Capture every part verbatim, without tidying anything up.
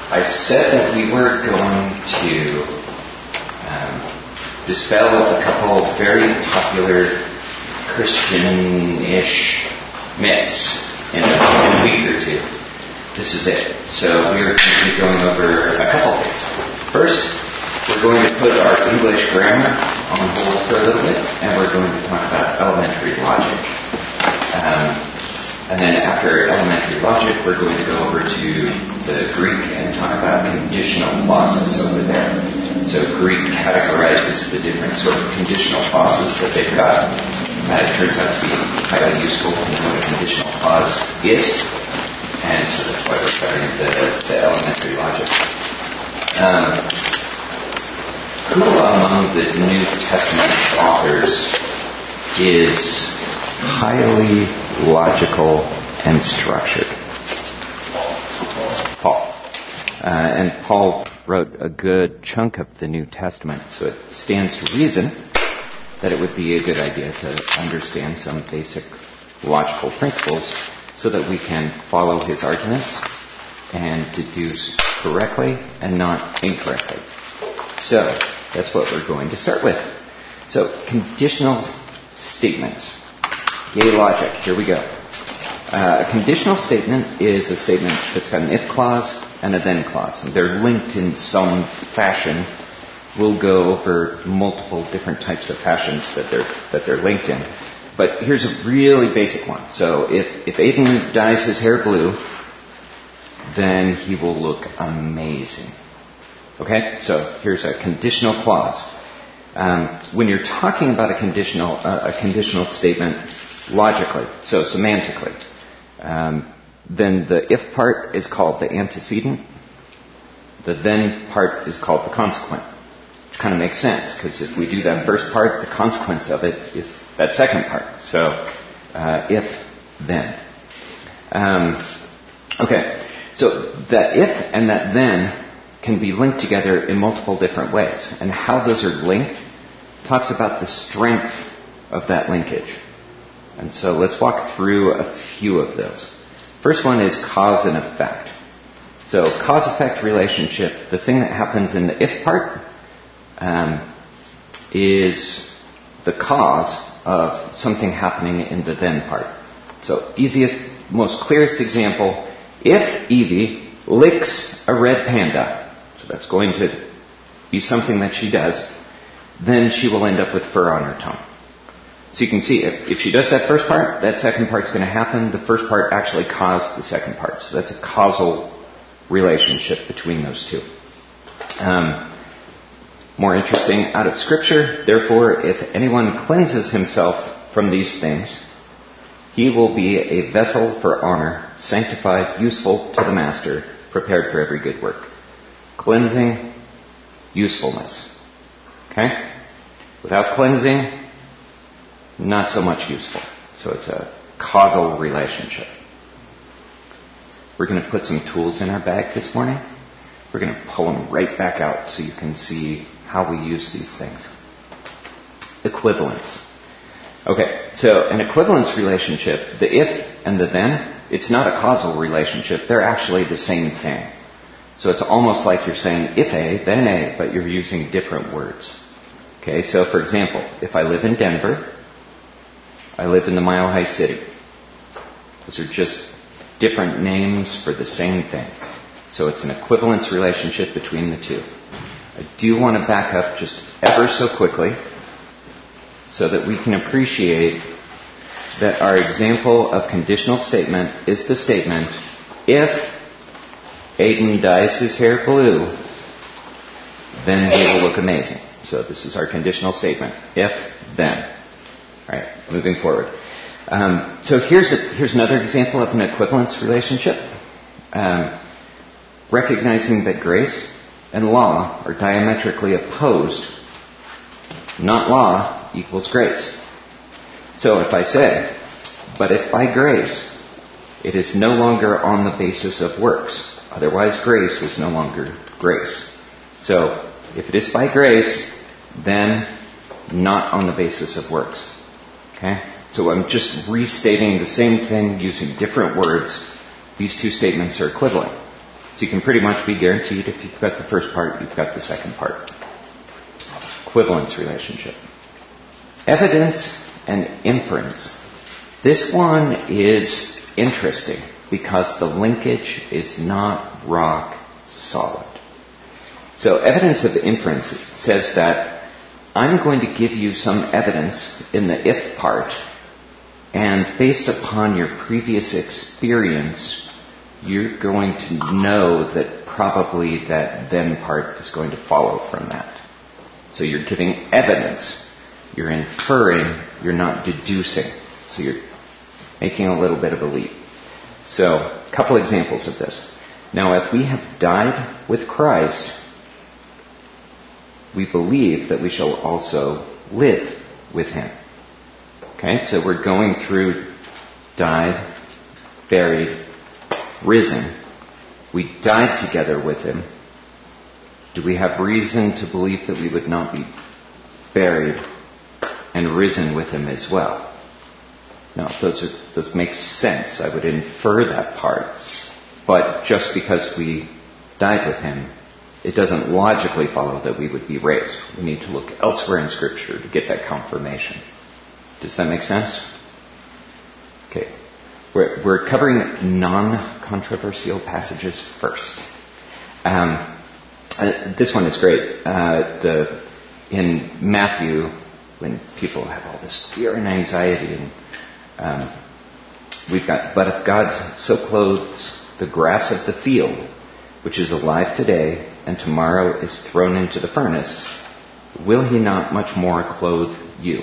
I said that we were going to um, dispel a couple very popular Christian-ish myths in a, in a week or two. This is it. So we're going to be going over a couple things. First, we're going to put our English grammar on hold for a little bit, and we're going to talk about elementary logic. Um, and then after elementary logic, we're going to go over to the Greek and talk about conditional clauses over there. So Greek categorizes the different sort of conditional clauses that they've got. Uh, it turns out to be highly useful to know what a conditional clause is, and so that's why we're starting the, the elementary logic. Um, who among the New Testament authors is highly logical and structured? Paul. Uh, and Paul wrote a good chunk of the New Testament, so it stands to reason that it would be a good idea to understand some basic logical principles so that we can follow his arguments and deduce correctly and not incorrectly. So, that's what we're going to start with. So, conditional statements. Yay, logic. Here we go. Uh, a conditional statement is a statement that's got an if clause and a then clause. And they're linked in some fashion. We'll go over multiple different types of fashions that they're that they're linked in. But here's a really basic one. So if, if Aiden dyes his hair blue, then he will look amazing. Okay? So here's a conditional clause. Um, when you're talking about a conditional uh, a conditional statement logically, so semantically, um, then the if part is called the antecedent. The then part is called the consequent. Which kind of makes sense, because if we do that first part, the consequence of it is that second part. So, uh, if, then. Um, okay, so that if and that then can be linked together in multiple different ways. And how those are linked talks about the strength of that linkage. And so let's walk through a few of those. First one is cause and effect. So cause-effect relationship, the thing that happens in the if part, um, is the cause of something happening in the then part. So easiest, most clearest example, if Evie licks a red panda, so that's going to be something that she does, then she will end up with fur on her tongue. So you can see, if, if she does that first part, that second part's going to happen. The first part actually caused the second part. So that's a causal relationship between those two. Um, more interesting, out of Scripture, therefore, if anyone cleanses himself from these things, he will be a vessel for honor, sanctified, useful to the master, prepared for every good work. Cleansing, usefulness. Okay? Without cleansing, not so much useful. So it's a causal relationship. We're going to put some tools in our bag this morning. We're going to pull them right back out so you can see how we use these things. Equivalence. Okay, so an equivalence relationship, the if and the then, it's not a causal relationship. They're actually the same thing. So it's almost like you're saying if A, then A, but you're using different words. Okay, so for example, if I live in Denver, I live in the Mile High City. Those are just different names for the same thing. So it's an equivalence relationship between the two. I do want to back up just ever so quickly so that we can appreciate that our example of conditional statement is the statement, if Aiden dyes his hair blue, then he will look amazing. So this is our conditional statement, if, then. All right, moving forward. Um, so here's a, here's another example of an equivalence relationship. Um, recognizing that grace and law are diametrically opposed, not law equals grace. So if I say, but if by grace it is no longer on the basis of works, otherwise grace is no longer grace. So if it is by grace, then not on the basis of works. Okay? So I'm just restating the same thing using different words. These two statements are equivalent. So you can pretty much be guaranteed if you've got the first part, you've got the second part. Equivalence relationship. Evidence and inference. This one is interesting because the linkage is not rock solid. So evidence of inference says that I'm going to give you some evidence in the if part, and based upon your previous experience, you're going to know that probably that then part is going to follow from that. So you're giving evidence. You're inferring. You're not deducing. So you're making a little bit of a leap. So a couple examples of this. Now, if we have died with Christ, we believe that we shall also live with him. Okay, so we're going through died, buried, risen. We died together with him. Do we have reason to believe that we would not be buried and risen with him as well? No, those are, those make sense. I would infer that part. But just because we died with him, it doesn't logically follow that we would be raised. We need to look elsewhere in Scripture to get that confirmation. Does that make sense? Okay. We're, we're covering non-controversial passages first. Um, uh, this one is great. Uh, the in Matthew, when people have all this fear and anxiety, and um, we've got, but if God so clothes the grass of the field, which is alive today and tomorrow is thrown into the furnace, will he not much more clothe you?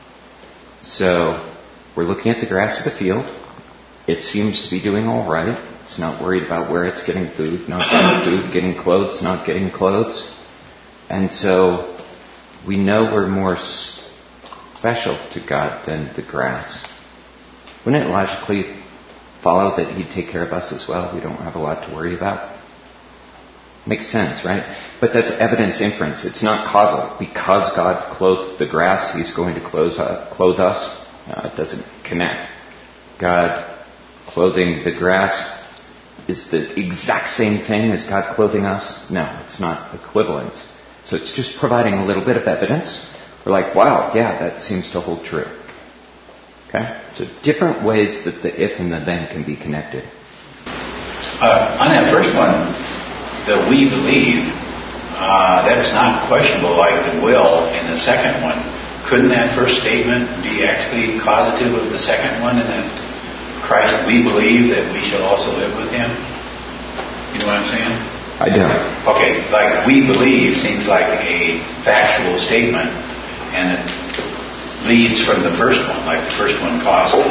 So we're looking at the grass of the field. It seems to be doing all right. It's not worried about where it's getting food, not getting food, getting clothes, not getting clothes. And so we know we're more special to God than the grass. Wouldn't it logically follow that he'd take care of us as well? We don't have a lot to worry about. Makes sense, right? But that's evidence inference. It's not causal. Because God clothed the grass, he's going to clothe, uh, clothe us. No, it doesn't connect. God clothing the grass is the exact same thing as God clothing us? No, it's not equivalence. So it's just providing a little bit of evidence. We're like, wow, yeah, that seems to hold true. Okay? So different ways that the if and the then can be connected. Uh, on that first one, the we believe, uh, that's not questionable like the will in the second one. Couldn't that first statement be actually causative of the second one, and that Christ, we believe that we shall also live with him? You know what I'm saying? I do. Okay, like we believe seems like a factual statement, and it leads from the first one, like the first one caused it.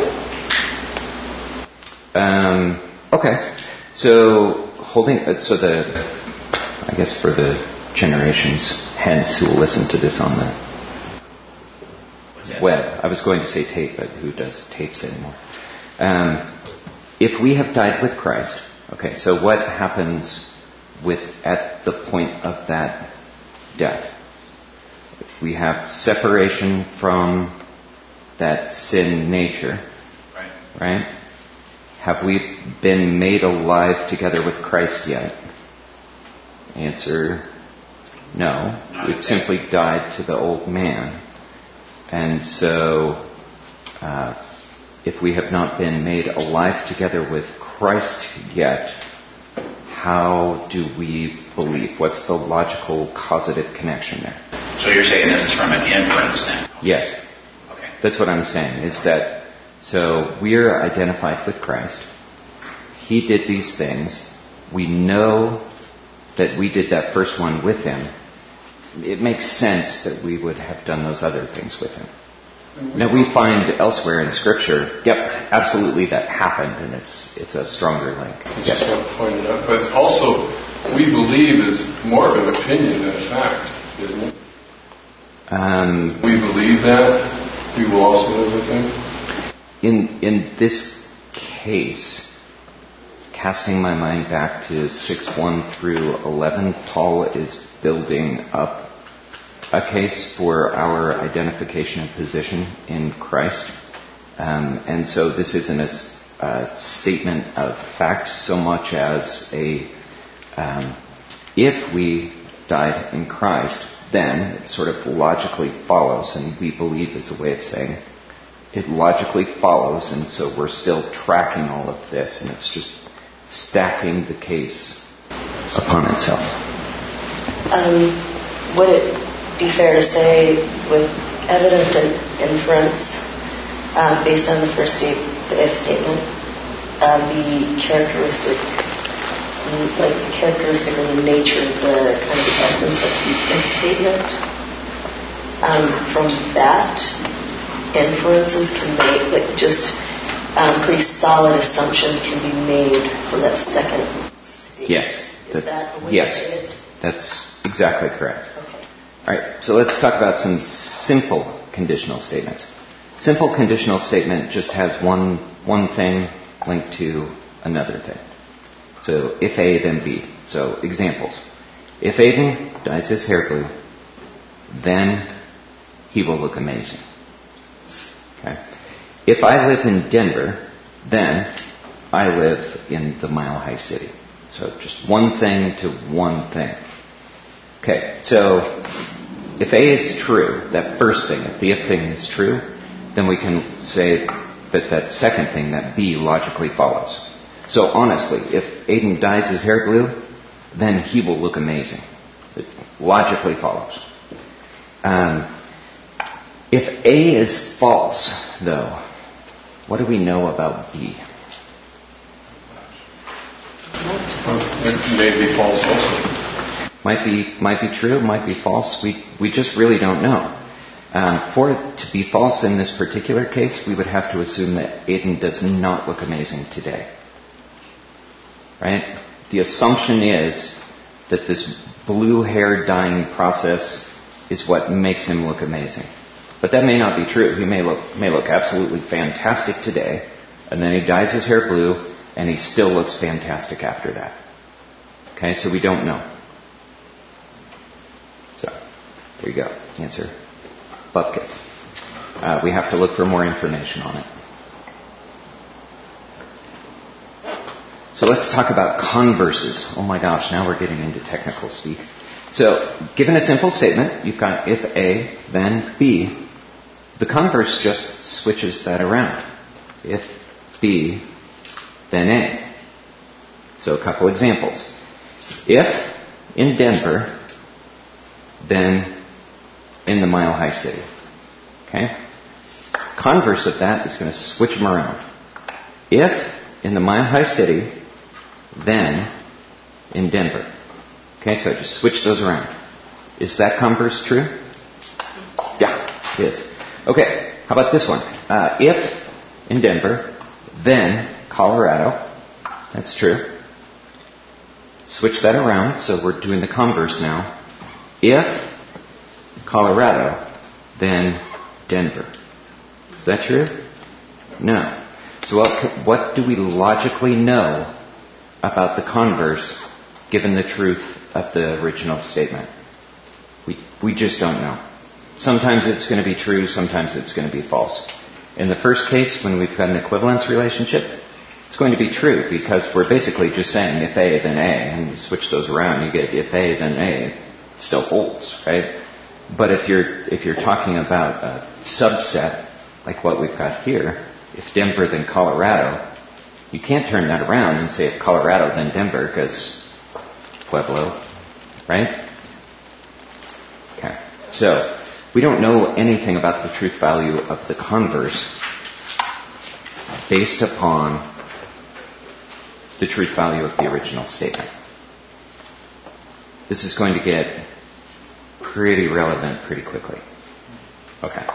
Um, okay. So holding, so the, I guess for the generations hence who will listen to this on the web. I was going to say tape, but who does tapes anymore? Um, if we have died with Christ, okay, so what happens with at the point of that death? We have separation from that sin nature, right? right? Have we been made alive together with Christ yet? Answer, no. We've simply died to the old man. And so, uh, if we have not been made alive together with Christ yet, how do we believe? What's the logical causative connection there? So you're saying this is from an inference then? Yes. Okay. That's what I'm saying, is that, so we're identified with Christ. He did these things. We know that we did that first one with him. It makes sense that we would have done those other things with him. Now we find elsewhere in Scripture, yep, absolutely that happened, and it's it's a stronger link. I just want to point it out. But also, we believe is more of an opinion than a fact, isn't it? Um, we believe that we will also live with him. In in this case, casting my mind back to six one through eleven, Paul is building up a case for our identification and position in Christ. Um, and so this isn't a, a statement of fact so much as a Um, if we died in Christ, then it sort of logically follows, and we believe is a way of saying it logically follows, and so we're still tracking all of this, and it's just stacking the case upon itself. Um, would it be fair to say, with evidence and inference, um, based on the first state, the if statement, uh, the characteristic, like the characteristic or the nature, the kind of essence of the if statement, um, from that, inferences can make, like just um, pretty solid assumption can be made for that second statement. Yes. Is that a way yes. to say it? That's exactly correct. Okay. All right, so let's talk about some simple conditional statements. Simple conditional statement just has one one thing linked to another thing. So if A, then B. So examples. If Aiden dyes his hair blue, then he will look amazing. Okay. If I live in Denver, then I live in the Mile High City. So just one thing to one thing. Okay, so if A is true, that first thing, if the if thing is true, then we can say that that second thing, that B, logically follows. So honestly, if Aiden dyes his hair blue, then he will look amazing. It logically follows. Um, if A is false, though, what do we know about B? It may be false also. Might be, might be true, might be false. We we just really don't know. Um, for it to be false in this particular case, we would have to assume that Aiden does not look amazing today. Right? The assumption is that this blue hair dyeing process is what makes him look amazing. But that may not be true. He may look may look absolutely fantastic today, and then he dyes his hair blue, and he still looks fantastic after that. Okay, so we don't know. So, there you go. Answer. Bupkis. Uh, we have to look for more information on it. So let's talk about converses. Oh my gosh, now we're getting into technical speak. So, given a simple statement, you've got if A, then B. The converse just switches that around. If B, then A. So a couple examples. If in Denver, then in the Mile High City. Okay? Converse of that is going to switch them around. If in the Mile High City, then in Denver. Okay, so just switch those around. Is that converse true? Yeah, it is. Okay, how about this one? Uh, if in Denver, then Colorado. That's true. Switch that around, so we're doing the converse now. If Colorado, then Denver. Is that true? No. So what, what do we logically know about the converse given the truth of the original statement? We we just don't know. Sometimes it's going to be true, sometimes it's going to be false. In the first case, when we've got an equivalence relationship, it's going to be true because we're basically just saying if A, then A, and you switch those around, you get if A, then A. It still holds, right? But if you're if you're talking about a subset, like what we've got here, if Denver, then Colorado, you can't turn that around and say if Colorado, then Denver, because Pueblo, right? Okay. So, we don't know anything about the truth value of the converse based upon the truth value of the original statement. This is going to get pretty relevant pretty quickly. Okay.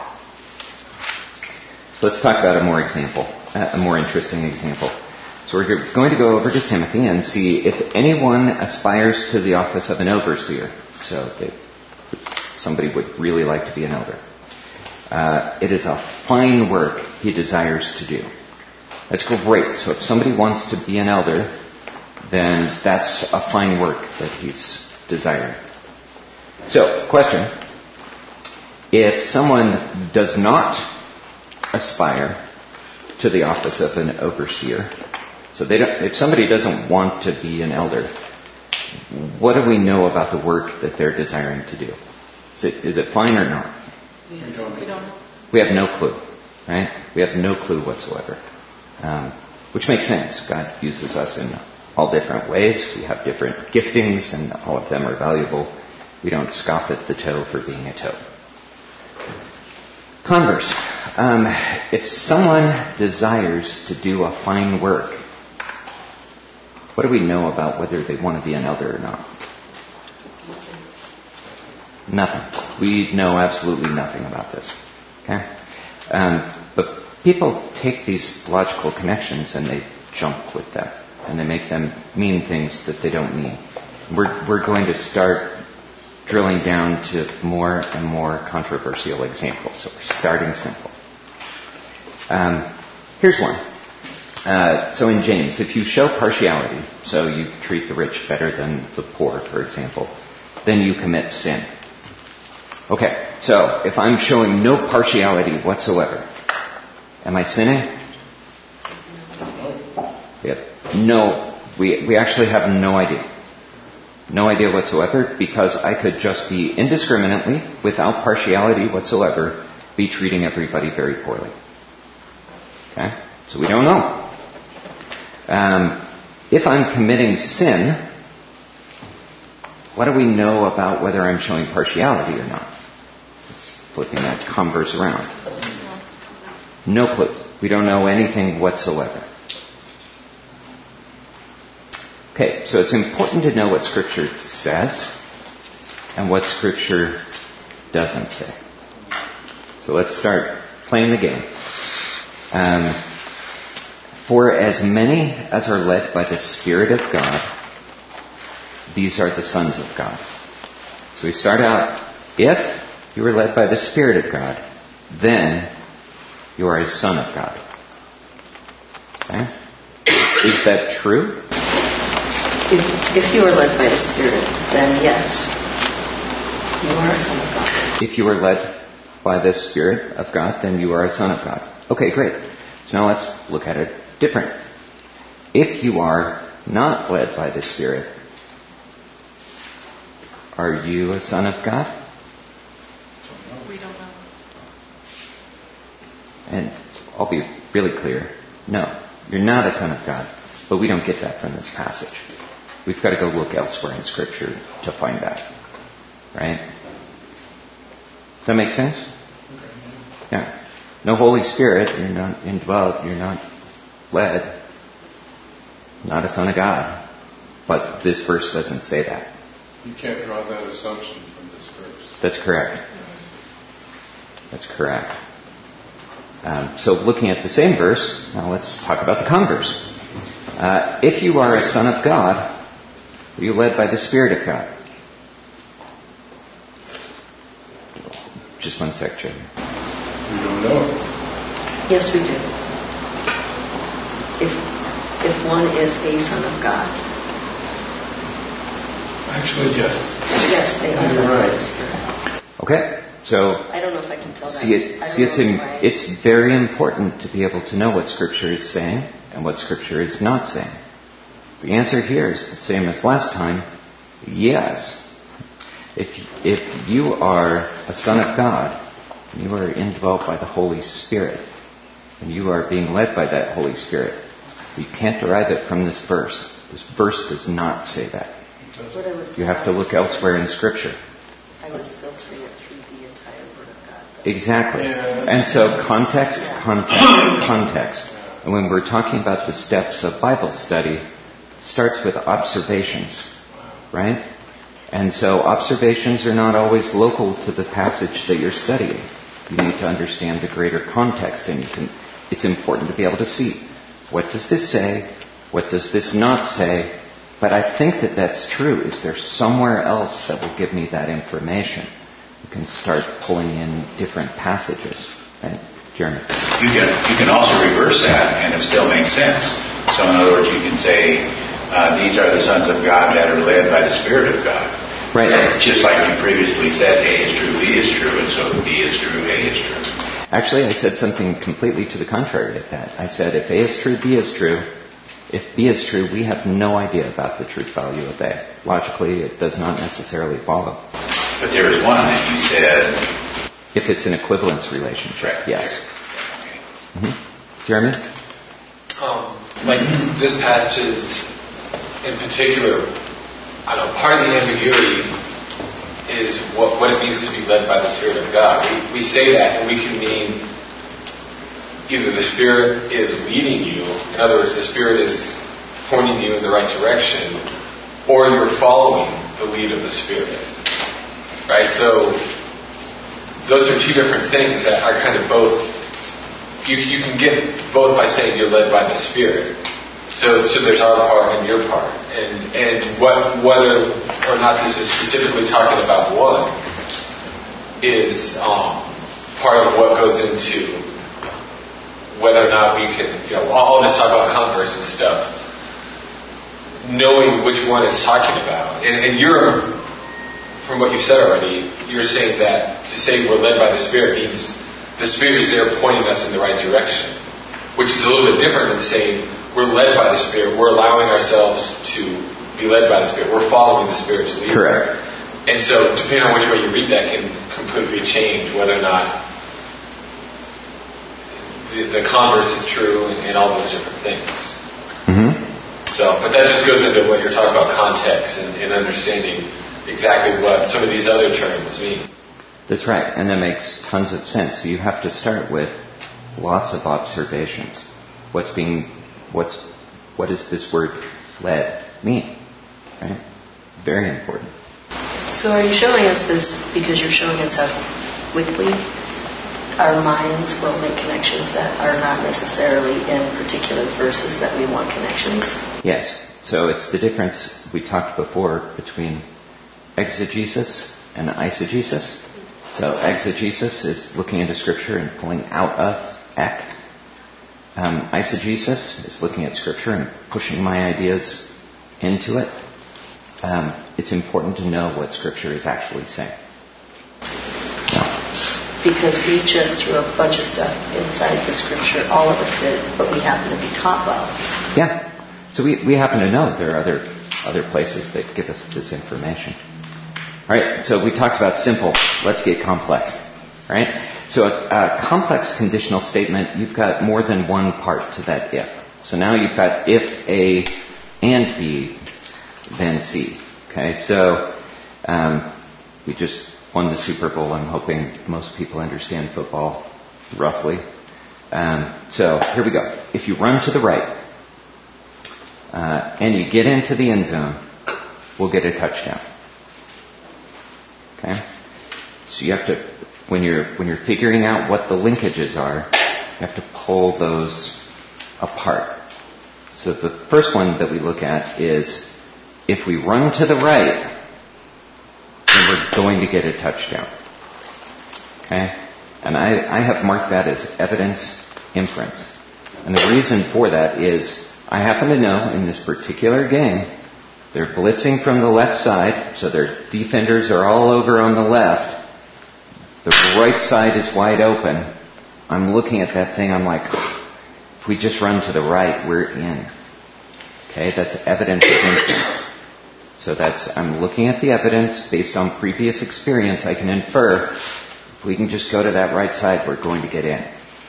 So let's talk about a more example, a more interesting example. So we're going to go over to Timothy and see if anyone aspires to the office of an overseer. So they, somebody would really like to be an elder. Uh, it is a fine work he desires to do. That's great. So if somebody wants to be an elder, then that's a fine work that he's desiring. So, question. If someone does not aspire to the office of an overseer, so they don't, if somebody doesn't want to be an elder, what do we know about the work that they're desiring to do? Is it, is it fine or not? We don't. We don't know. We have no clue, right? We have no clue whatsoever. Um, which makes sense. God uses us in all different ways. We have different giftings, and all of them are valuable. We don't scoff at the toe for being a toe. Converse. Um, if someone desires to do a fine work, what do we know about whether they want to be an elder or not? Nothing. We know absolutely nothing about this. Okay? Um, but people take these logical connections and they jump with them. And they make them mean things that they don't mean. We're, we're going to start drilling down to more and more controversial examples. So we're starting simple. Um, here's one. Uh, so in James, if you show partiality, so you treat the rich better than the poor, for example, then you commit sin. Okay, so if I'm showing no partiality whatsoever, am I sinning? We have no, we, we actually have no idea. No idea whatsoever, because I could just be indiscriminately, without partiality whatsoever, be treating everybody very poorly. Okay? So we don't know. Um, if I'm committing sin, what do we know about whether I'm showing partiality or not? It's flipping that converse around. No clue. We don't know anything whatsoever. Okay, so it's important to know what Scripture says and what Scripture doesn't say. So let's start playing the game. Um, For as many as are led by the Spirit of God, these are the sons of God. So we start out, if you are led by the Spirit of God, then you are a son of God. Okay? Is that true? If, if you are led by the Spirit, then yes, you are a son of God. If you are led by the Spirit of God, then you are a son of God. Okay, great. So now let's look at it different. If you are not led by the Spirit, are you a son of God? We don't know. And I'll be really clear. No, you're not a son of God. But we don't get that from this passage. We've got to go look elsewhere in Scripture to find that. Right? Does that make sense? Yeah. No Holy Spirit, you're not indwelt, you're not led, not a son of God. But this verse doesn't say that. You can't draw that assumption from this verse. That's correct. That's correct. Um, so looking at the same verse, now let's talk about the converse. Uh, if you are a son of God, are you led by the Spirit of God? Just one sec, Jim. We don't know. Yes, we do. If if one is a son of God. Actually, yes. Yes, they are You're led by right. the Spirit. Okay, so I don't know if I can tell that. see it. I don't See, it's know in, if I- it's very important to be able to know what Scripture is saying and what Scripture is not saying. The answer here is the same as last time. Yes. If if you are a son of God, and you are indwelt by the Holy Spirit, and you are being led by that Holy Spirit, you can't derive it from this verse. This verse does not say that. What I was You have to look elsewhere in Scripture. I was filtering it through the entire Word of God. Exactly. Yeah. And so context, context, context. And when we're talking about the steps of Bible study, it starts with observations, right? And so observations are not always local to the passage that you're studying. You need to understand the greater context, and you can, it's important to be able to see, what does this say? What does this not say? But I think that that's true. Is there somewhere else that will give me that information? You can start pulling in different passages. Right? Jeremy? You can you can also reverse that, and it still makes sense. So in other words, you can say, uh, these are the sons of God that are led by the Spirit of God. Right. Just like you previously said, A is true, B is true, and so B is true, A is true. Actually, I said something completely to the contrary of that. I said, if A is true, B is true. If B is true, we have no idea about the truth value of A. Logically, it does not necessarily follow. But there is one that you said... If it's an equivalence relationship, Right. yes. Okay. Mm-hmm. Jeremy? Um, like this passage in particular, I don't know, part of the ambiguity is what, what it means to be led by the Spirit of God. We, we say that, and we can mean either the Spirit is leading you, in other words, the Spirit is pointing you in the right direction, or you're following the lead of the Spirit. Right? So those are two different things that are kind of both. You, you can get both by saying you're led by the Spirit. So, so there's our part and your part, and and what, whether or not this is specifically talking about one is um, part of what goes into whether or not we can, you know, all this talk about converse and stuff, knowing which one it's talking about, and, and you're, from what you've said already, you're saying that to say we're led by the Spirit means the Spirit is there pointing us in the right direction, which is a little bit different than saying we're led by the Spirit. We're allowing ourselves to be led by the Spirit. We're following the Spirit's lead. Correct. And so, depending on which way you read that, can completely change whether or not the, the converse is true and, and all those different things. Mm-hmm. So, but that just goes into what you're talking about, context and, and understanding exactly what some of these other terms mean. That's right, and that makes tons of sense. So you have to start with lots of observations. What's being, what's, what does this word "led" mean? Right? Very important. So are you showing us this because you're showing us how quickly our minds will make connections that are not necessarily in particular verses that we want connections? Yes. So it's the difference we talked before between exegesis and eisegesis. So exegesis is looking into Scripture and pulling out of ek. Um, eisegesis is looking at Scripture and pushing my ideas into it. Um, it's important to know what Scripture is actually saying. No. Because we just threw a bunch of stuff inside the Scripture, all of us did, but we happen to be taught well. Yeah. So we, we happen to know there are other other places that give us this information. All right, so we talked about simple. Let's get complex. All right? So a, a complex conditional statement, you've got more than one part to that if. So now you've got if A and B, then C. Okay, so um, we just won the Super Bowl. I'm hoping most people understand football roughly. Um, so here we go. If you run to the right uh, and you get into the end zone, we'll get a touchdown. Okay? So you have to, when you're when you're figuring out what the linkages are, you have to pull those apart. So the first one that we look at is if we run to the right, then we're going to get a touchdown. Okay? And I, I have marked that as evidence inference. And the reason for that is I happen to know in this particular game they're blitzing from the left side, so their defenders are all over on the left. The right side is wide open. I'm looking at that thing, I'm like, if we just run to the right, we're in. Okay, that's evidence of inference. So that's, I'm looking at the evidence based on previous experience. I can infer, if we can just go to that right side, we're going to get in.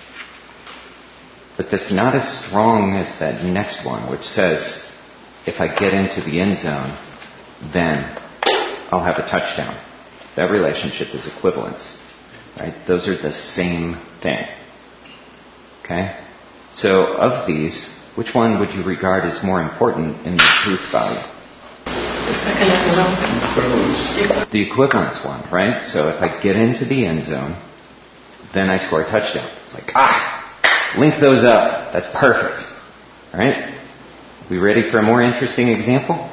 But that's not as strong as that next one, which says, if I get into the end zone, then I'll have a touchdown. That relationship is equivalence. Right? Those are the same thing. Okay? So of these, which one would you regard as more important in the truth value? The second one. The equivalence one, right? So if I get into the end zone, then I score a touchdown. It's like, ah, link those up. That's perfect. Right? We ready for a more interesting example?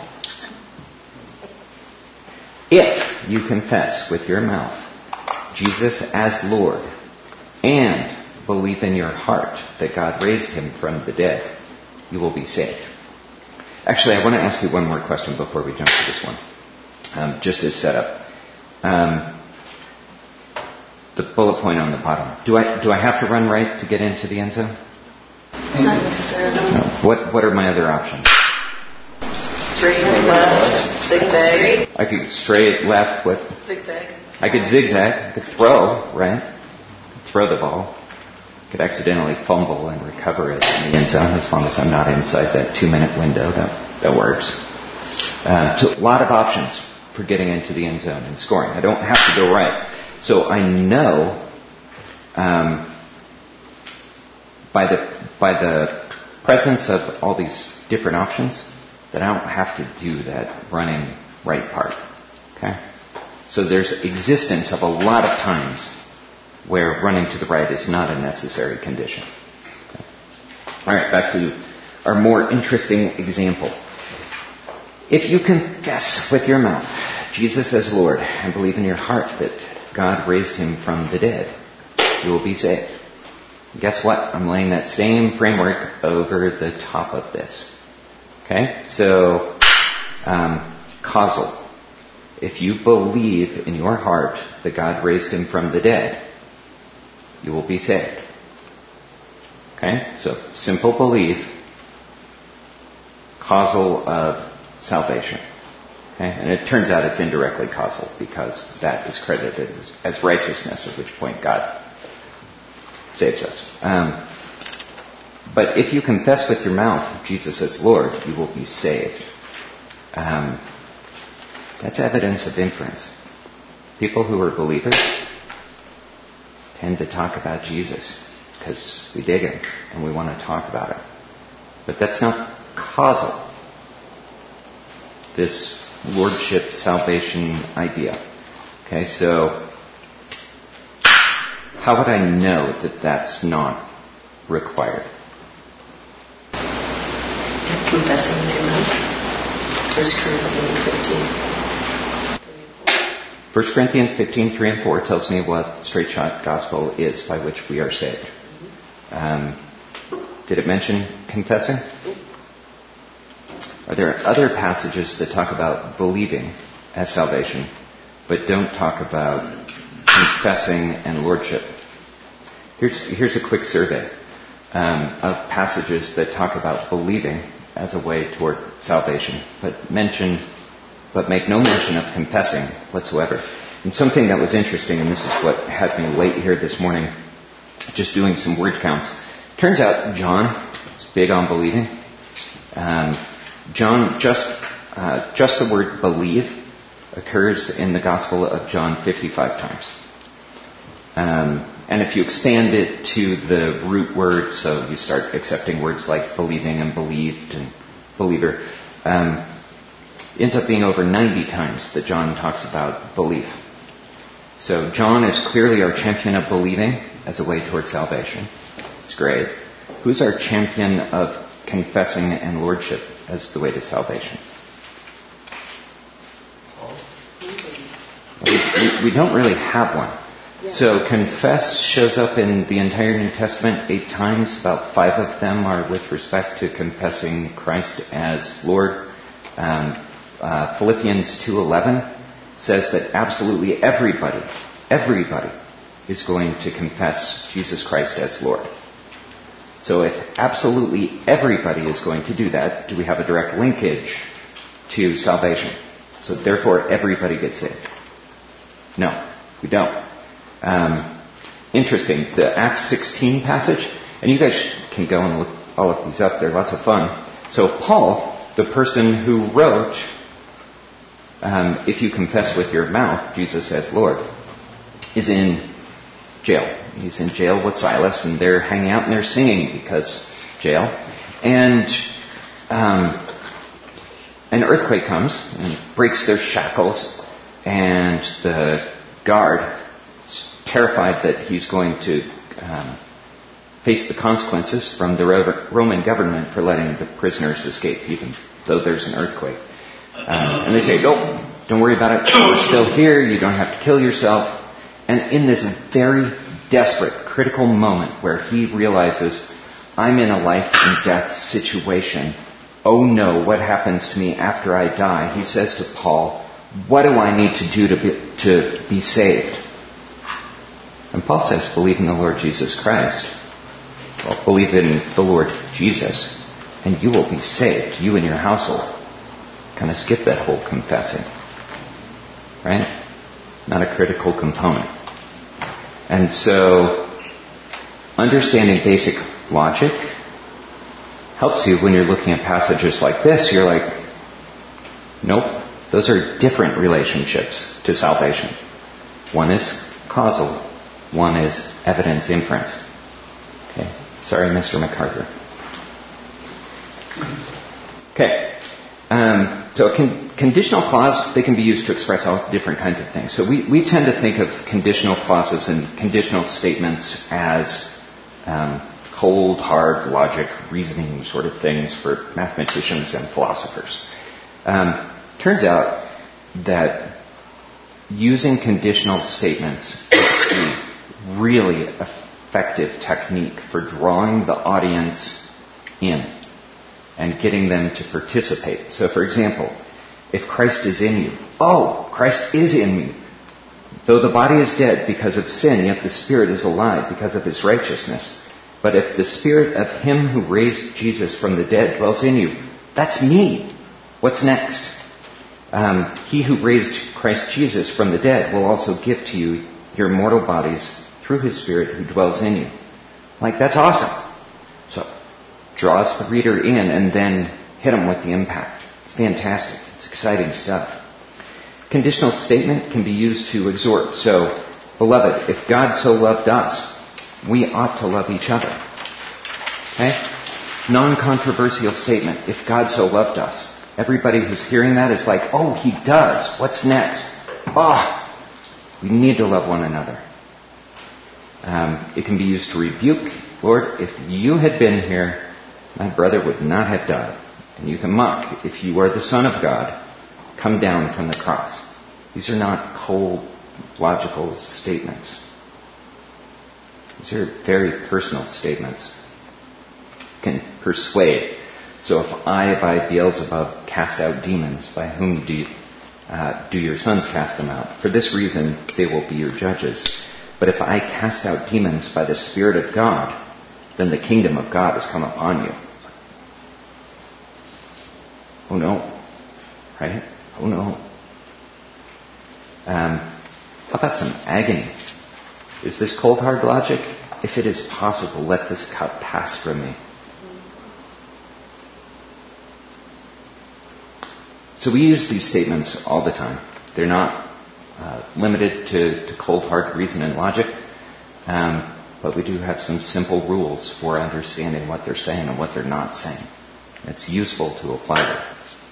If you confess with your mouth Jesus as Lord and believe in your heart that God raised him from the dead, you will be saved. Actually, I want to ask you one more question before we jump to this one. Um, just as setup. Um, the bullet point on the bottom. Do I do I have to run right to get into the end zone? Not necessarily. No. What What are my other options? Straight, left, zigzag. I could straight, left, what? Zigzag. I could zigzag. I could throw, right? I could throw the ball. I could accidentally fumble and recover it in the end zone as long as I'm not inside that two-minute window. That that works. Uh, so a lot of options for getting into the end zone and scoring. I don't have to go right. So I know um, by the by the presence of all these different options that I don't have to do that running right part. Okay? So there's existence of a lot of times where running to the right is not a necessary condition. Okay. All right, back to our more interesting example. If you confess with your mouth Jesus as Lord and believe in your heart that God raised him from the dead, you will be saved. Guess what? I'm laying that same framework over the top of this. Okay? So, um, causal. If you believe in your heart that God raised him from the dead, you will be saved. Okay? So, simple belief, causal of salvation. Okay? And it turns out it's indirectly causal because that is credited as righteousness, at which point God saves us. Um, but if you confess with your mouth Jesus as Lord, you will be saved. Um, that's evidence of inference. People who are believers tend to talk about Jesus because we dig him and we want to talk about it. But that's not causal. This lordship salvation idea. Okay, so how would I know that that's not required? Confessing with your mouth. First Corinthians fifteen. First Corinthians fifteen, three and four tells me what straight shot gospel is by which we are saved. Um, did it mention confessing? Are there other passages that talk about believing as salvation, but don't talk about confessing and lordship? Here's, here's a quick survey um, of passages that talk about believing as a way toward salvation, but mention, but make no mention of confessing whatsoever. And something that was interesting, and this is what had me late here this morning, just doing some word counts. Turns out John is big on believing. Um, John, just uh, just the word believe occurs in the Gospel of John fifty-five times. Um, and if you expand it to the root word, so you start accepting words like believing and believed and believer, um, it ends up being over ninety times that John talks about belief. So John is clearly our champion of believing as a way toward salvation. It's great. Who's our champion of confessing and lordship as the way to salvation? We, we, we don't really have one. So confess shows up in the entire New Testament eight times. About five of them are with respect to confessing Christ as Lord. Um, uh, Philippians two eleven says that absolutely everybody, everybody is going to confess Jesus Christ as Lord. So if absolutely everybody is going to do that, do we have a direct linkage to salvation? So therefore everybody gets saved? No, we don't. Um, interesting, the Acts sixteen passage, and you guys can go and look all of these up, they're lots of fun. So Paul, the person who wrote, um, if you confess with your mouth Jesus as Lord, is in jail. He's in jail with Silas, and they're hanging out and they're singing because jail. And um, an earthquake comes and breaks their shackles, and the guard, terrified that he's going to um, face the consequences from the Roman government for letting the prisoners escape, even though there's an earthquake. Um, and they say, "Don't, don't worry about it. We're still here. You don't have to kill yourself." And in this very desperate, critical moment where he realizes, I'm in a life and death situation. Oh no, what happens to me after I die? He says to Paul, what do I need to do to be, to be saved? And Paul says, believe in the Lord Jesus Christ, Well, believe in the Lord Jesus, and you will be saved, you and your household. Kind of skip that whole confessing. Right? Not a critical component. And so, understanding basic logic helps you when you're looking at passages like this. You're like, nope, those are different relationships to salvation. One is causal. One is evidence inference. Okay. Sorry, Mister MacArthur. Okay. Um, so a con- conditional clause, they can be used to express all different kinds of things. So we, we tend to think of conditional clauses and conditional statements as um, cold, hard, logic, reasoning sort of things for mathematicians and philosophers. Um, turns out that using conditional statements is a really effective technique for drawing the audience in and getting them to participate. So, for example, if Christ is in you, oh, Christ is in me. Though the body is dead because of sin, yet the spirit is alive because of his righteousness. But if the spirit of him who raised Jesus from the dead dwells in you, that's me. What's next? Um, he who raised Christ Jesus from the dead will also give to you your mortal bodies through his spirit who dwells in you. Like, that's awesome. So, draws the reader in and then hit them with the impact. It's fantastic. It's exciting stuff. Conditional statement can be used to exhort. So, beloved, if God so loved us, we ought to love each other. Okay? Non-controversial statement. If God so loved us. Everybody who's hearing that is like, oh, he does. What's next? Oh, we need to love one another. Um, it can be used to rebuke. Lord, if you had been here, my brother would not have died. And you can mock. If you are the Son of God, come down from the cross. These are not cold, logical statements. These are very personal statements. You can persuade. So if I, by Beelzebub, cast out demons, by whom do, you, uh, do your sons cast them out? For this reason, they will be your judges. But if I cast out demons by the Spirit of God, then the kingdom of God has come upon you. Oh no. Right? Oh no. Um, how about some agony? Is this cold hard logic? If it is possible, let this cup pass from me. So we use these statements all the time. They're not uh, limited to, to cold hard reason and logic, um, but we do have some simple rules for understanding what they're saying and what they're not saying. It's useful to apply them.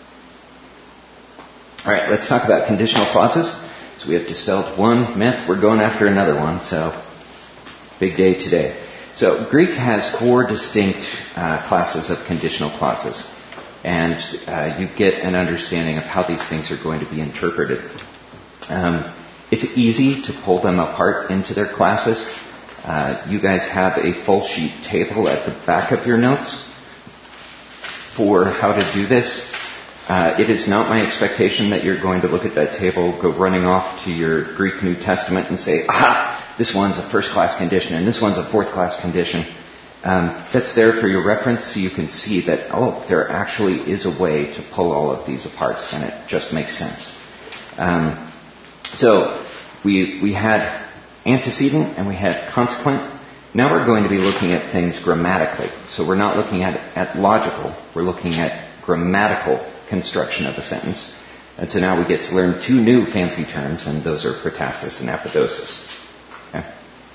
All right, let's talk about conditional clauses. So we have dispelled one myth. We're going after another one, so big day today. So Greek has four distinct uh, classes of conditional clauses. And uh, you get an understanding of how these things are going to be interpreted. Um, it's easy to pull them apart into their classes. Uh, you guys have a full sheet table at the back of your notes for how to do this. Uh, it is not my expectation that you're going to look at that table, go running off to your Greek New Testament and say, aha, this one's a first-class condition and this one's a fourth-class condition. Um, that's there for your reference so you can see that, oh, there actually is a way to pull all of these apart, and it just makes sense. Um, so we we had antecedent and we had consequent. Now we're going to be looking at things grammatically. So we're not looking at, at logical, we're looking at grammatical construction of a sentence. And so now we get to learn two new fancy terms, and those are protasis and apodosis. Okay?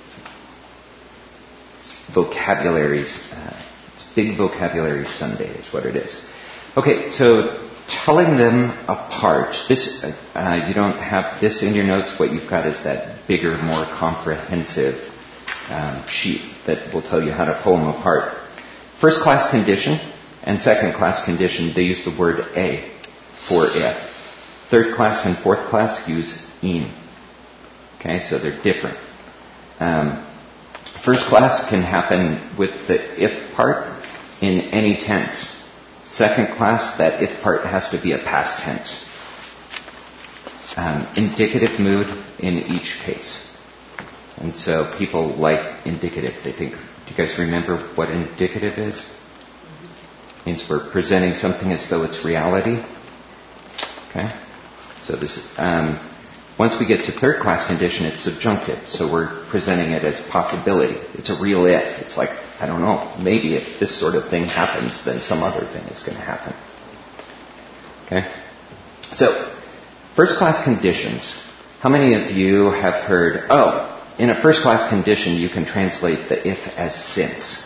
Vocabularies, uh, it's big vocabulary Sunday is what it is. Okay, so telling them apart. This, uh, you don't have this in your notes. What you've got is that bigger, more comprehensive um, sheet that will tell you how to pull them apart. First class condition and second class condition, they use the word a for it. Third class and fourth class use in. Okay, so they're different. Um, First class can happen with the if part in any tense. Second class, that if part has to be a past tense. Um, indicative mood in each case. And so people like indicative. They think, do you guys remember what indicative is? It means we're presenting something as though it's reality. Okay? So this, um, once we get to third class condition, it's subjunctive. So we're presenting it as possibility. It's a real if. It's like, I don't know, maybe if this sort of thing happens, then some other thing is going to happen. Okay? So, first class conditions. How many of you have heard, oh, in a first class condition you can translate the if as since?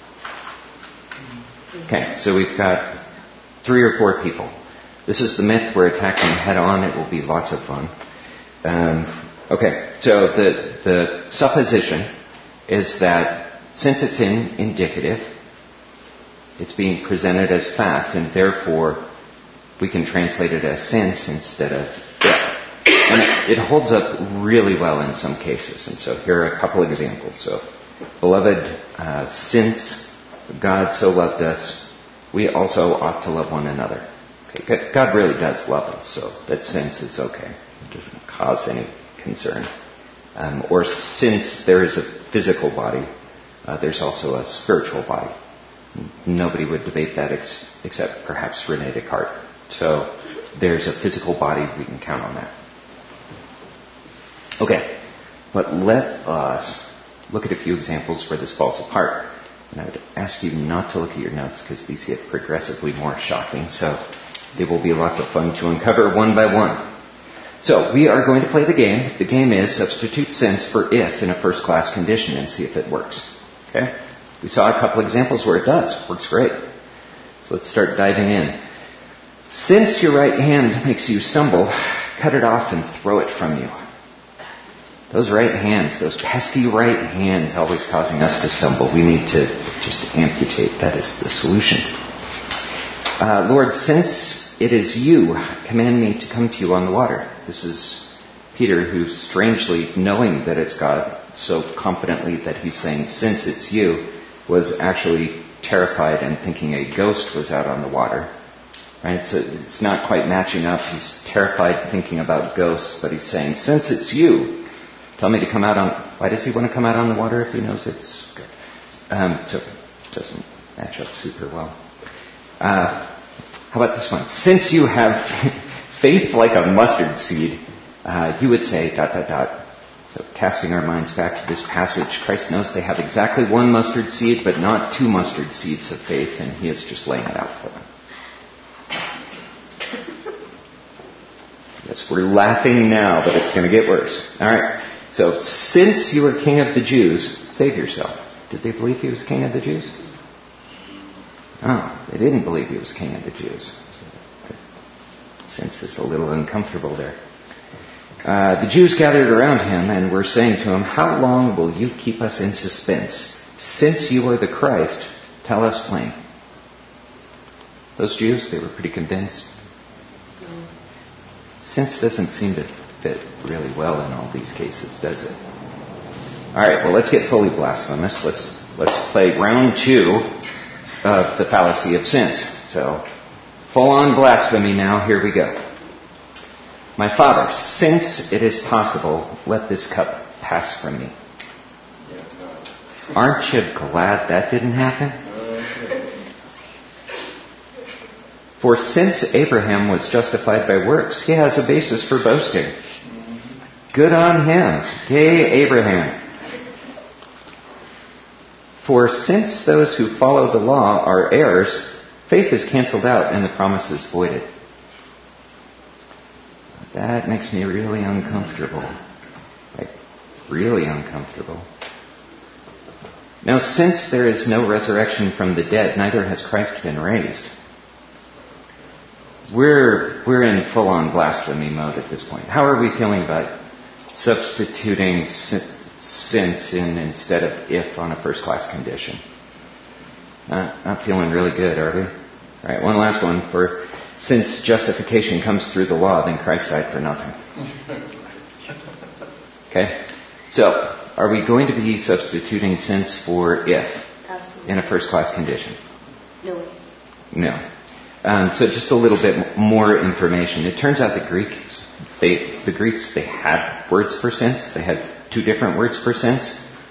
Okay, so we've got three or four people. This is the myth. We're attacking head on. It will be lots of fun. Um, okay, so the the supposition is that since it's in indicative, it's being presented as fact, and therefore we can translate it as since instead of if. And it, it holds up really well in some cases. And so here are a couple examples. So, beloved, uh, since God so loved us, we also ought to love one another. Okay, God really does love us, so that since is okay. It doesn't cause any concern. Um, or since there is a physical body, uh, there's also a spiritual body. Nobody would debate that ex- except perhaps René Descartes. So there's a physical body, we can count on that. Okay, but let us look at a few examples where this falls apart. And I would ask you not to look at your notes because these get progressively more shocking. So they will be lots of fun to uncover one by one. So we are going to play the game. The game is substitute since for if in a first class condition and see if it works. Okay? We saw a couple examples where it does. Works great. So let's start diving in. Since your right hand makes you stumble, cut it off and throw it from you. Those right hands, those pesky right hands always causing us to stumble. We need to just amputate. That is the solution. Uh, Lord, since it is you, command me to come to you on the water. This is Peter, who strangely, knowing that it's God so confidently that he's saying, since it's you, was actually terrified and thinking a ghost was out on the water. Right? So it's not quite matching up. He's terrified thinking about ghosts, but he's saying, since it's you, tell me to come out on... Why does he want to come out on the water if he knows it's good? Um, so it doesn't match up super well. Uh, how about this one? Since you have faith like a mustard seed, uh, you would say dot, dot, dot. So casting our minds back to this passage, Christ knows they have exactly one mustard seed, but not two mustard seeds of faith, and he is just laying it out for them. Yes, we're laughing now, but it's going to get worse. All right. So, since you are king of the Jews, save yourself. Did they believe he was king of the Jews? Oh, they didn't believe he was king of the Jews. Since is a little uncomfortable there. Uh, the Jews gathered around him and were saying to him, how long will you keep us in suspense? Since you are the Christ, tell us plain. Those Jews, they were pretty convinced. Since doesn't seem to fit really well in all these cases, does it? All right, well, let's get fully blasphemous. Let's let's play round two of the fallacy of since. So, full-on blasphemy now. Here we go. My Father, since it is possible, let this cup pass from me. Aren't you glad that didn't happen? For since Abraham was justified by works, he has a basis for boasting. Good on him. Yay, Abraham. For since those who follow the law are heirs, faith is canceled out and the promise is voided. That makes me really uncomfortable. Like, really uncomfortable. Now, since there is no resurrection from the dead, neither has Christ been raised. We're we're in full-on blasphemy mode at this point. How are we feeling about substituting since in instead of if on a first-class condition? Not, not feeling really good, are we? All right, one last one. For since justification comes through the law, then Christ died for nothing. Okay? So, are we going to be substituting since for if Absolutely. in a first-class condition? No. No. Um, so just a little bit more information. It turns out the Greeks, they, the Greeks, they had words for since. They had two different words for since.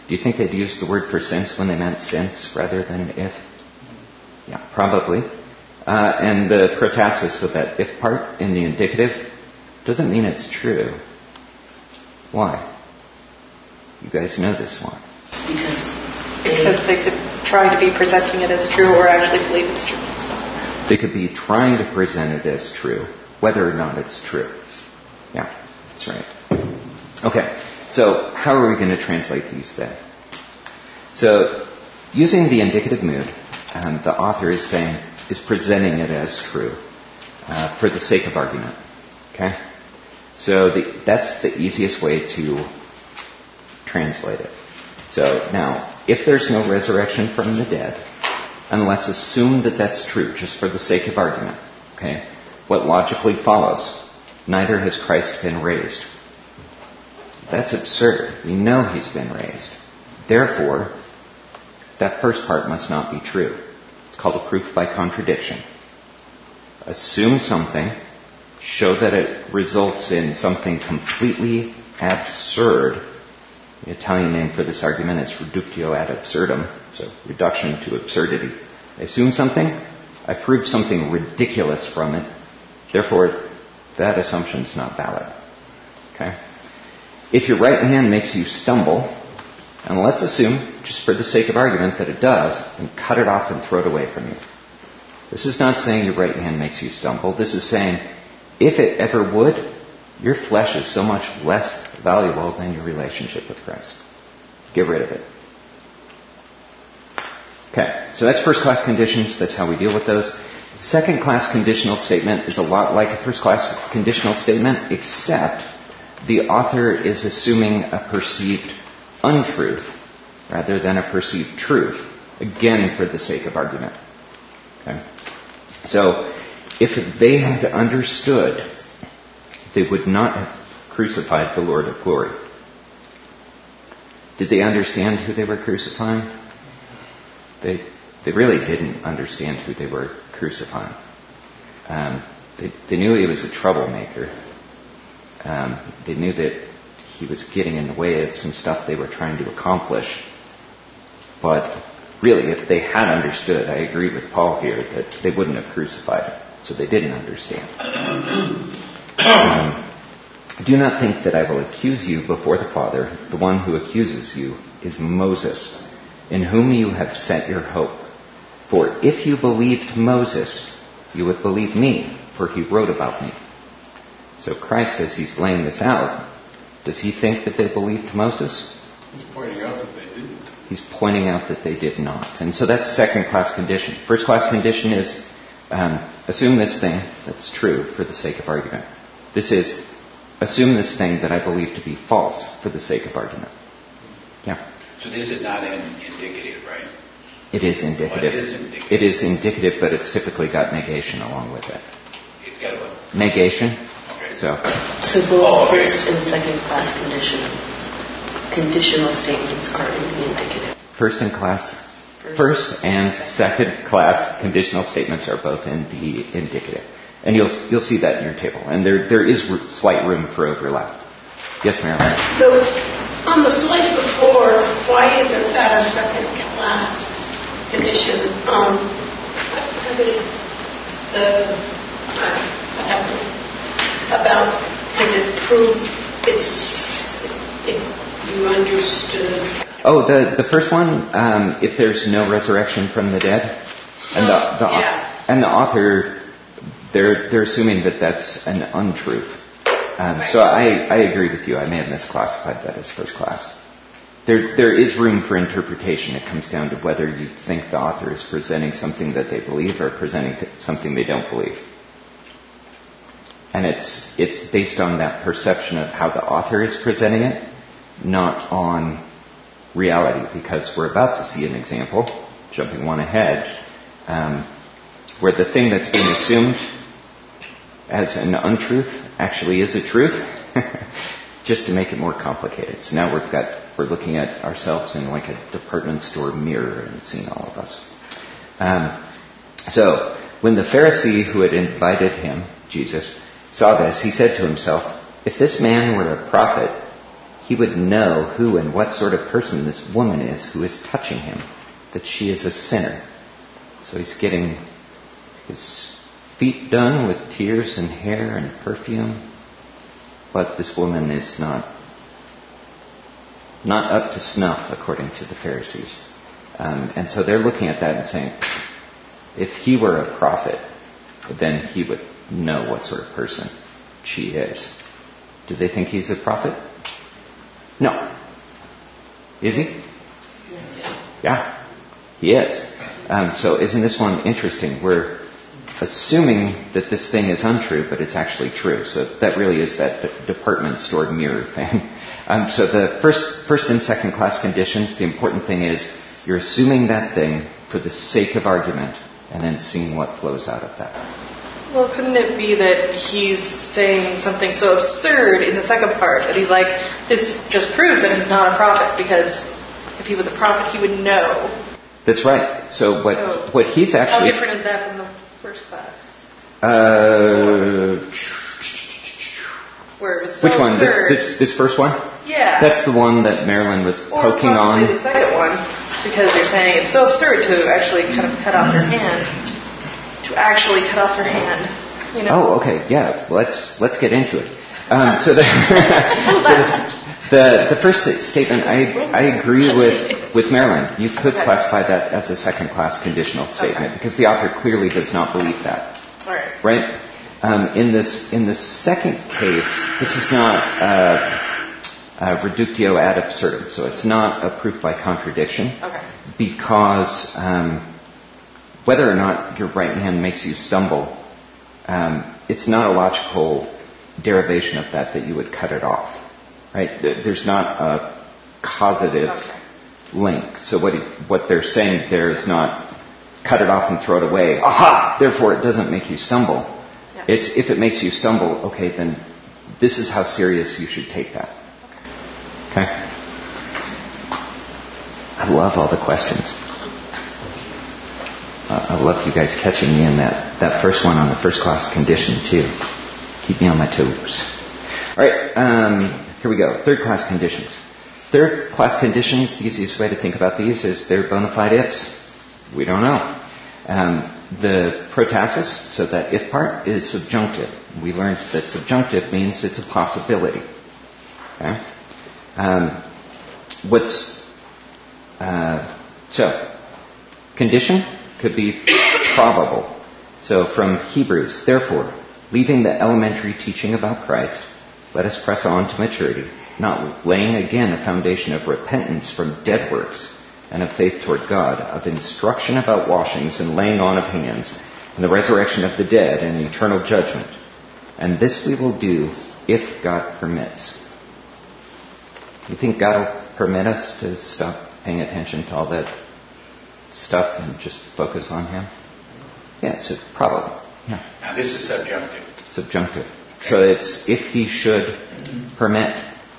Do you think they'd use the word for since when they meant since rather than if? Yeah, probably. Uh, and the protasis of that if part in the indicative doesn't mean it's true. Why? You guys know this one. Because Because they could try to be presenting it as true or actually believe it's true. They could be trying to present it as true, whether or not it's true. Yeah, that's right. Okay, so how are we going to translate these then? So, using the indicative mood, um, the author is saying, is presenting it as true uh, for the sake of argument. Okay? So the, that's the easiest way to translate it. So now, if there's no resurrection from the dead, and let's assume that that's true, just for the sake of argument, okay, what logically follows? Neither has Christ been raised. That's absurd. We know he's been raised. Therefore, that first part must not be true. It's called a proof by contradiction. Assume something, show that it results in something completely absurd. The Italian name for this argument is reductio ad absurdum, so reduction to absurdity. I assume something, I prove something ridiculous from it, therefore that assumption is not valid. Okay? If your right hand makes you stumble, and let's assume, just for the sake of argument, that it does, then cut it off and throw it away from you. This is not saying your right hand makes you stumble. This is saying, if it ever would, your flesh is so much less valuable than your relationship with Christ. Get rid of it. Okay, so that's first-class conditions. That's how we deal with those. Second-class conditional statement is a lot like a first-class conditional statement, except the author is assuming a perceived untruth rather than a perceived truth, again for the sake of argument. Okay? So, if they had understood, they would not have crucified the Lord of glory. Did they understand who they were crucifying? They they really didn't understand who they were crucifying. Um, they, they knew he was a troublemaker. Um, they knew that he was getting in the way of some stuff they were trying to accomplish. But really, if they had understood, I agree with Paul here, that they wouldn't have crucified him. So they didn't understand. Um, do not think that I will accuse you before the Father. The one who accuses you is Moses, in whom you have set your hope. For if you believed Moses, you would believe me, for he wrote about me. So Christ, as he's laying this out, does he think that they believed Moses? He's pointing out that they didn't. He's pointing out that they did not. And so that's second-class condition. First-class condition is, um, assume this thing that's true for the sake of argument. This is, assume this thing that I believe to be false for the sake of argument. Yeah. So this is not in indicative, right? It is indicative. Well, it is indicative. It is indicative, but it's typically got negation along with it. It's got what? Negation. Okay. So, So both Oh, okay. first and second class conditions, conditional statements are in the indicative. first and class, first and second class conditional statements are both in the indicative. And you'll you'll see that in your table. And there there is r- slight room for overlap. Yes, Marilyn? So, on the slide before, why isn't that a second class condition? Um, I mean, the, I have to, about, does it prove it's, it, you understood? Oh, the, the first one, um, if there's no resurrection from the dead, and the, the Yeah. and the author, they're they're assuming that that's an untruth. Um, so I, I agree with you. I may have misclassified that as first class. There there is room for interpretation. It comes down to whether you think the author is presenting something that they believe or presenting th- something they don't believe. And it's it's based on that perception of how the author is presenting it, not on reality, because we're about to see an example, jumping one ahead, um, where the thing that's being assumed as an untruth actually is a truth, just to make it more complicated. So now we've got we're looking at ourselves in like a department store mirror and seeing all of us. Um, so when the Pharisee who had invited him, Jesus, saw this, he said to himself, "If this man were a prophet, he would know who and what sort of person this woman is who is touching him, that she is a sinner. So he's getting his feet done with tears and hair and perfume, but this woman is not not up to snuff, according to the Pharisees. Um, and so they're looking at that and saying, if he were a prophet, then he would know what sort of person she is. Do they think he's a prophet? No. Is he? Yes. Yeah, he is. Um, so isn't this one interesting? We're assuming that this thing is untrue, but it's actually true. So that really is that d- department store mirror thing. Um, so the first, first and second class conditions, the important thing is you're assuming that thing for the sake of argument and then seeing what flows out of that. Well, couldn't it be that he's saying something so absurd in the second part that he's like, this just proves that he's not a prophet, because if he was a prophet, he would know. That's right. So what So what he's actually... How different is that from the first class? Uh, Where it was so which one? This, absurd. this this first one? Yeah. That's the one that Marilyn was Or poking possibly on. the second one, because you're saying it's so absurd to actually kind of cut off your hand. To actually cut off your hand, you know? Oh, okay, yeah. Let's let's get into it. Um, so the, so the the first statement, I I agree with with Marilyn. You could Okay. classify that as a second class conditional statement Okay. because the author clearly does not believe that. All right. Right? Um, in this in the second case, this is not uh, uh, reductio ad absurdum, so it's not a proof by contradiction. Okay. Because um, whether or not your right hand makes you stumble, um, it's not a logical derivation of that that you would cut it off. Right? There's not a causative Okay. link. So what he, what they're saying there is not cut it off and throw it away. Aha! Therefore, it doesn't make you stumble. Yeah. It's if it makes you stumble, okay, then this is how serious you should take that. Okay? I love all the questions. Uh, I love you guys catching me in that, that first one on the first class condition, too. Keep me on my toes. All right, um, here we go. Third class conditions. Third class conditions, the easiest way to think about these is they're bona fide ifs. We don't know. Um, the protasis, so that if part, is subjunctive. We learned that subjunctive means it's a possibility. Okay? Um, what's uh, so condition could be probable. So from Hebrews, therefore, leaving the elementary teaching about Christ, let us press on to maturity, not laying again a foundation of repentance from dead works and of faith toward God, of instruction about washings and laying on of hands, and the resurrection of the dead and eternal judgment. And this we will do if God permits. You think God will permit us to stop paying attention to all that stuff and just focus on Him? Yes, it's probably. Yeah. Now this is subjunctive. Subjunctive. So it's if He should permit.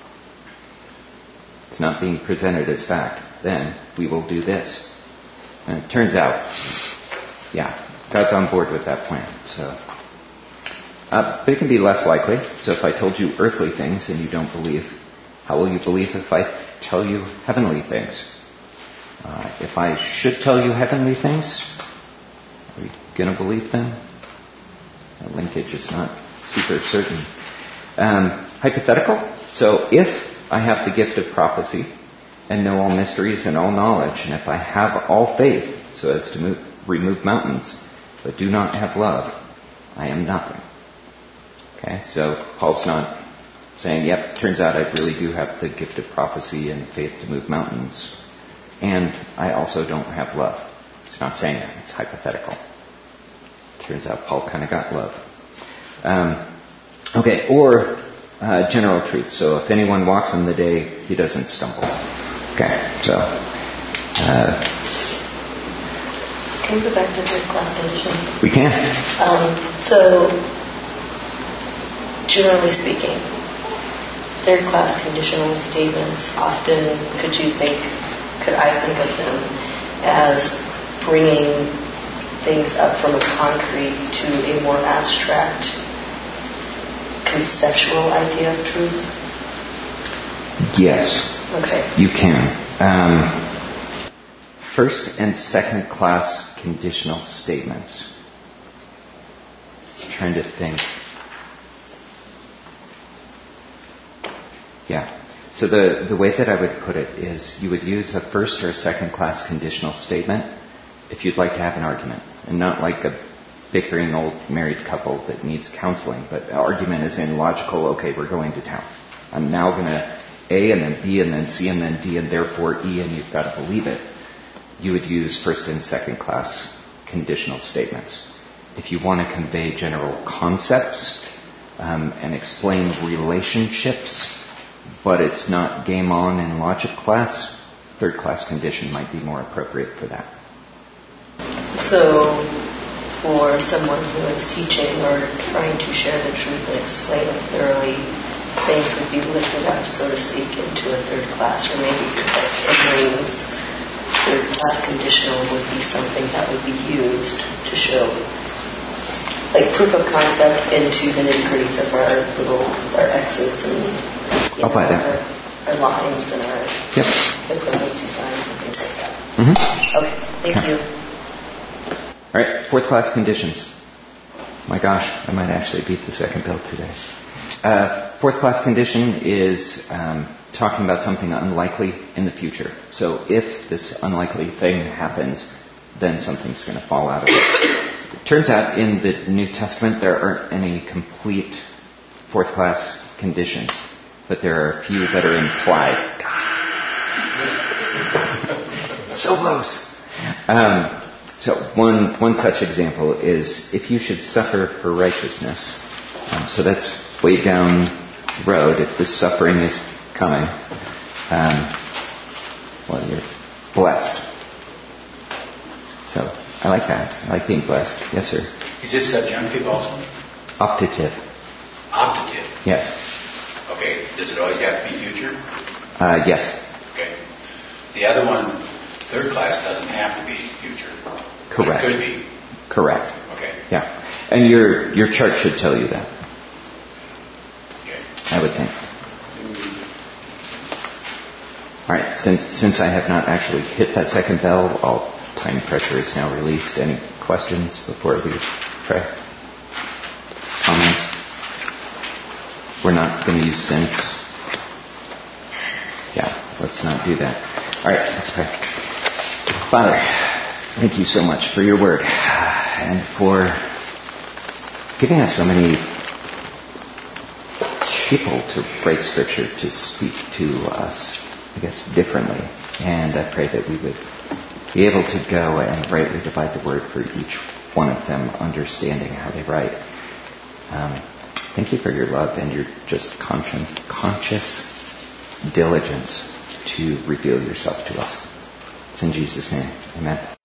It's not being presented as fact. Then we will do this. And it turns out, yeah, God's on board with that plan. So, uh, but it can be less likely. So if I told you earthly things and you don't believe, how will you believe if I tell you heavenly things? Uh, if I should tell you heavenly things, are you going to believe them? The linkage is not super certain. Um, hypothetical. So if I have the gift of prophecy and know all mysteries and all knowledge, and if I have all faith so as to move, remove mountains, but do not have love, I am nothing. Okay, so Paul's not saying, yep, turns out I really do have the gift of prophecy and faith to move mountains, and I also don't have love. He's not saying that. It's hypothetical. Turns out Paul kind of got love. Um, okay, or uh, general truth. So if anyone walks in the day, he doesn't stumble. Okay, so... Uh, Can we go back to third class condition? we can. Um, so, generally speaking, third class conditional statements often, could you think, could I think of them as bringing things up from a concrete to a more abstract conceptual idea of truth? Yes. Okay. You can. Um, first and second class conditional statements. I'm trying to think. Yeah. So the, the way that I would put it is you would use a first or a second class conditional statement if you'd like to have an argument, and not like a bickering old married couple that needs counseling, but the argument is in logical, okay, we're going to town. I'm now going to A and then B and then C and then D and therefore E, and you've got to believe it. You would use first and second class conditional statements. If you want to convey general concepts um, and explain relationships, but it's not game on in logic class, third class condition might be more appropriate for that. So, for someone who is teaching or trying to share the truth and explain it thoroughly, things would be lifted up, so to speak, into a third class, or maybe in dreams, third class conditional would be something that would be used to show, like proof of concept into the nitty-gritties of our little, our X's and you know, our, our lines and our yep. equivalency signs and things like that. Mm-hmm. Okay, thank okay. you. All right, fourth class conditions. My gosh, I might actually beat the second bill today. Uh, fourth class condition is um, talking about something unlikely in the future. So if this unlikely thing happens, then something's going to fall out of it. It turns out in the New Testament there aren't any complete fourth class conditions, but there are a few that are implied. So close. Um, So one one such example is if you should suffer for righteousness. Um, so that's way down the road. If this suffering is coming, um, well, you're blessed. So I like that. I like being blessed. Yes, sir. Is this subjunctive also? Optative. Optative? Yes. Okay. Does it always have to be future? Uh, yes. Okay. The other one, third class, doesn't have to be future. Correct. It could be. Correct. Okay. Yeah. And your your chart should tell you that. Okay. I would think. All right. Since since I have not actually hit that second bell, all time pressure is now released. Any questions before we pray? Comments? We're not going to use sense. Yeah. Let's not do that. All right. Let's pray. Father, thank you so much for your word and for giving us so many people to write scripture to speak to us, I guess, differently. And I pray that we would be able to go and rightly divide the word for each one of them, understanding how they write. Um, thank you for your love and your just conscious, conscious diligence to reveal yourself to us. It's in Jesus' name. Amen.